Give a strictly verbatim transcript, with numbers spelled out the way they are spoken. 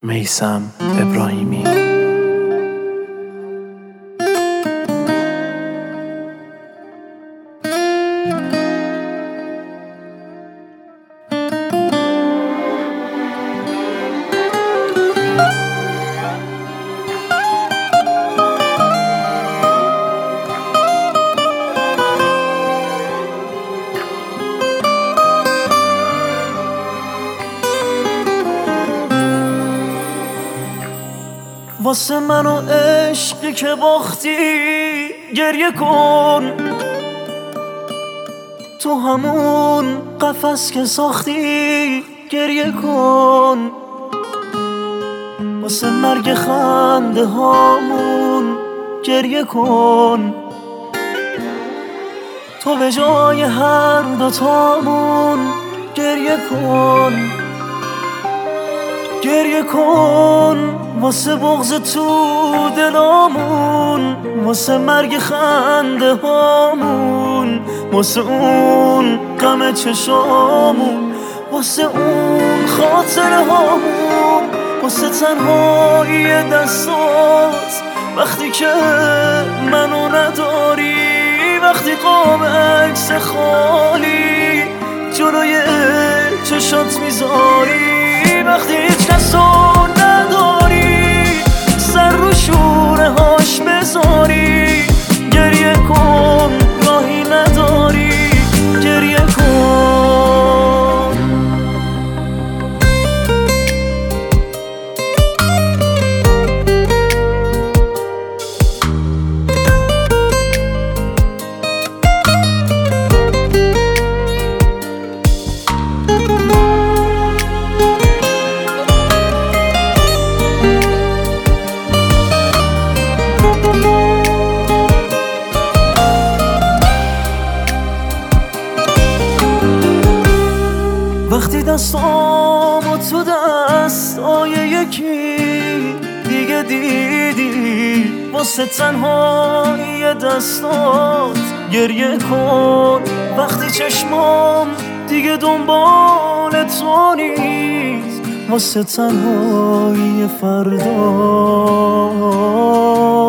میثم ابراهیمی. واسه من و عشقی که باختی گریه کن، تو همون قفس که ساختی گریه کن، واسه مرگ خنده هامون گریه کن، تو به جای هر دوتامون گریه کن، گریه کن واسه بغض تو دلامون، واسه مرگ خنده هامون، واسه اون غم چشامون، واسه اون خاطره هامون، واسه تنهایی دستات وقتی که منو نداری، وقتی قاب عکس خالی جلوی چشات میذاری، وقتی هیچ کسو نداری سر رو شوره هاش بذاری، گریه کن راهی نداری گریه کن. وقتی دستامو تو دستای یکی دیگه دیدی، واسه تنهایی دستات گریه کن، وقتی چشمام دیگه دنبال تو نیست، واسه تنهایی فردا